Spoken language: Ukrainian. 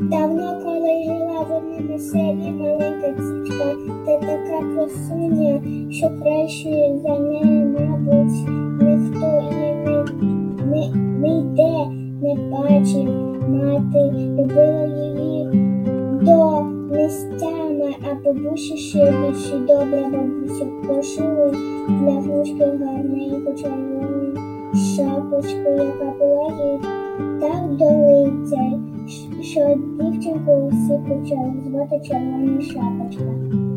Давно, коли жила в одному селі маленька дівчинка, та така красуня, що кращої за неї, мабуть, ніхто і ніде не бачив. Мати любила її до нестями, а бабуся ще більше добра. Бабуся пошила для внучки гарненьку червону шапочку, яка була їй так до лиця, що дівчинку усі почали звати Червона Шапочка.